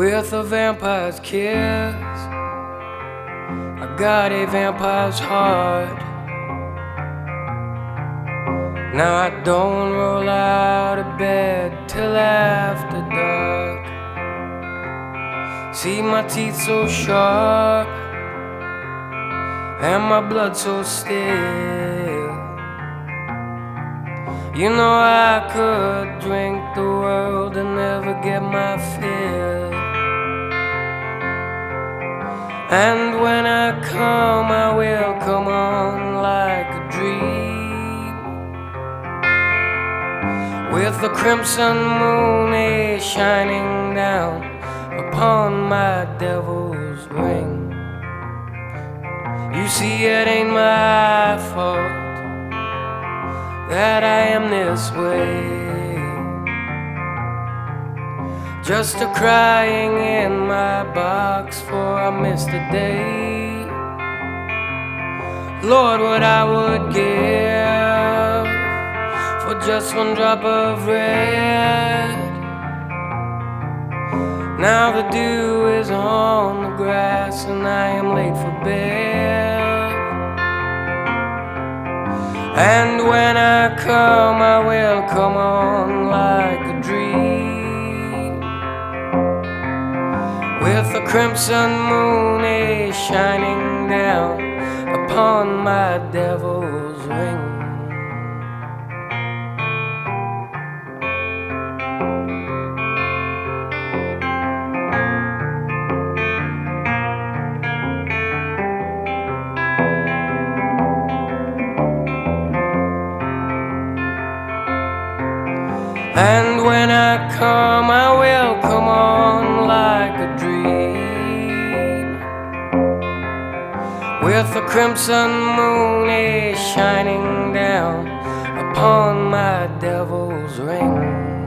with a vampire's kiss. I got a vampire's heart. Now I don't roll out of bed till after dark. See my teeth so sharp and my blood so still. You know I could drink the world and never get my fill. And when I come, I will come on like a dream, with the crimson moon shining down upon my devil's ring. You see, it ain't my fault that I am this way, just a crying in my box for I missed a day. Lord, what I would give for just one drop of red. Now the dew is on the grass and I am late for bed. And when I come, I will come on like a dream, with the crimson moon shining down upon my devil's ring. And when I come, I will come on like a dream, with the crimson moon shining down upon my devil's ring.